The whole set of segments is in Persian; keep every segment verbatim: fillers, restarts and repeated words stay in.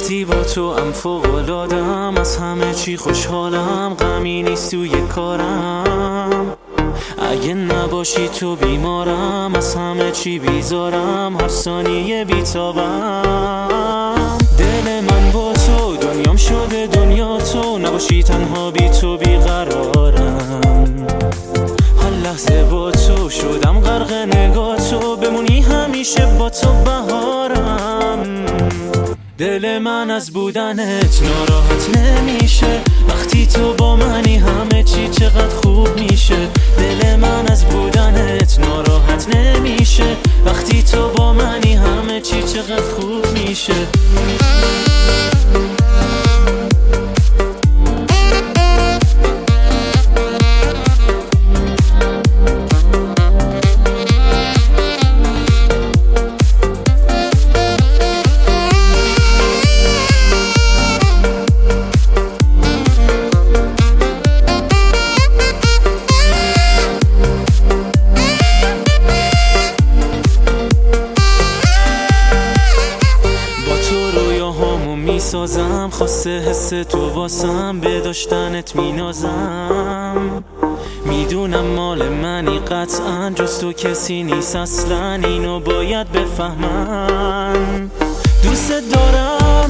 وقتی با تو ام فوق‌العاده‌ام، از همه چی خوشحالم، غمی نیست توی کارم. اگه نباشی تو بیمارم، از همه چی بیزارم، هر ثانیه بیتابم. دل من با تو دنیام شده دنیا تو، نباشی تنها بی تو بیقرارم. هر لحظه با تو شدم غرق نگاه تو، بمونی همیشه با تو بهارم. دل من از بودنت ناراحت نمیشه، وقتی تو با منی همه چی چقدر خوب میشه. دل من از بودنت ناراحت نمیشه، وقتی تو با منی همه چی چقدر خوب میشه. میسازم خواسته حس تو واسم، به داشتنت مینازم. میدونم مال منی قطعا، جز تو کسی نیست اصلا، اینو باید بفهمن. دوست دارم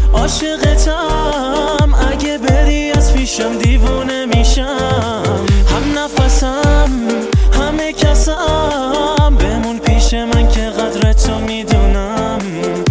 عاشقتم، اگه بری از پیشم دیوونه میشم. هم نفسم همه کسم، بمون پیش من که قدر تو میدونم.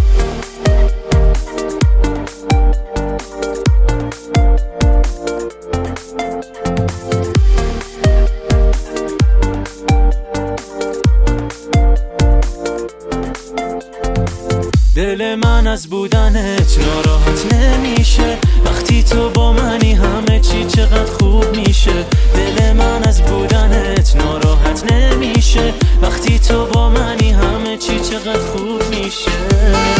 دل من از بودنت ناراحت نمیشه، وقتی تو با منی همه چی چقدر خوب میشه. دل من از بودنت ناراحت نمیشه، وقتی تو با منی همه چی چقدر خوب میشه.